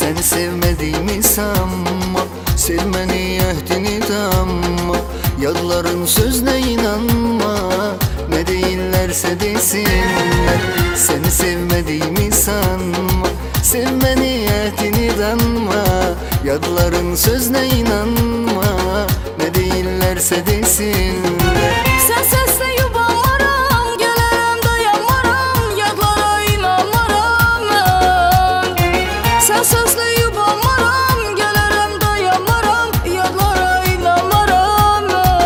Seni sevmediğimi sanma, sevmeni ehdini damma. Yadların sözüne inanma, ne değillerse desinler. Seni sevmediğimi sanma, sevmeni ehdini danma. Yadların sözüne inanma, ne değillerse desinler. Sen sesle yubanmaram, gələrəm dayanmaram, yadlara inanmaram mən. Sen sesle yubanmaram, gələrəm dayanmaram, yadlara inanmaram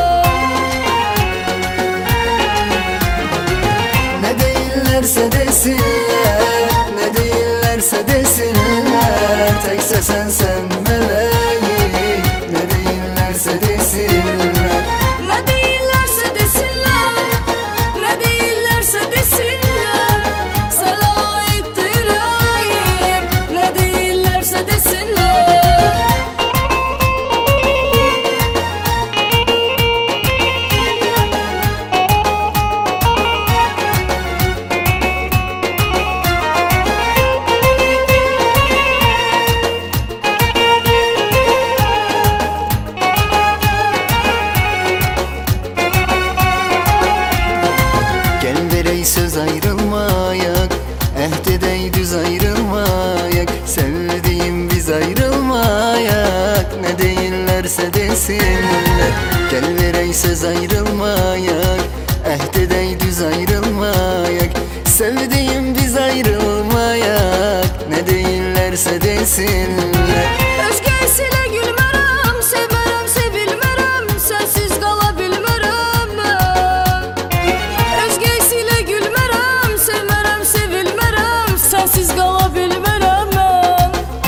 mən. Ne değillerse desinler, ne değillerse desinler. Tekse sen meleğim, ne değillerse desinler. Ne değillerse desinler, ne değillerse desinler. Sana aittir yüreğim, ne değillerse desinler. Gel verey söz ayrılmayak, ehd edey düz ayrılmayak. Sevdiğim biz ayrılmayak, ne değillerse desinler. Gel verey söz ayrılmayak, ehd edey düz ayrılmayak. Sevdiğim biz ayrılmayak, ne değillerse desinler. Özgesiyle gülmərəm, sevmərəm, sevilmərəm, sensiz qala bilmərəm mən. Özgesiyle gülmərəm, sevmərəm, sevilmərəm, sensiz qala bilmərəm mən.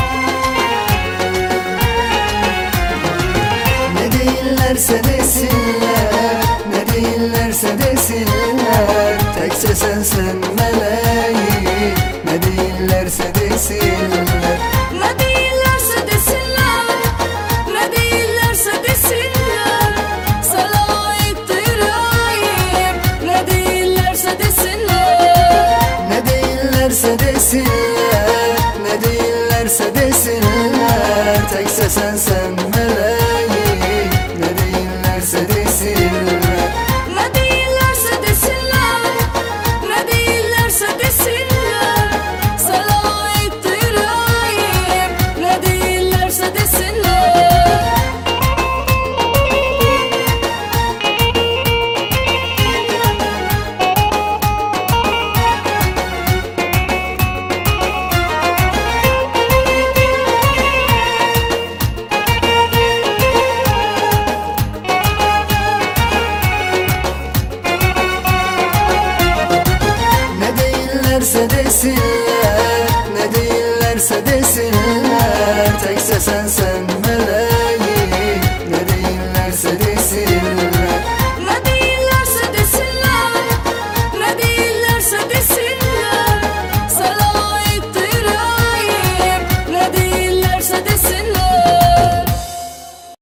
Ne değillerse desinler, ne değillerse desinler. Tekse sen meleğim, ne değillerse desinler. Ne değillerse desinler, ne değillerse desinler. Sana aittir yüreğim, ne değillerse desinler. Ne değillerse desinler, ne değillerse desinler. Tekse sen meleğim, ne değillerse desinler. Ne değillerse desinler, ne değillerse desinler. Sana aittir yüreğim, ne değillerse desinler. Ne değillerse desinler, ne değillerse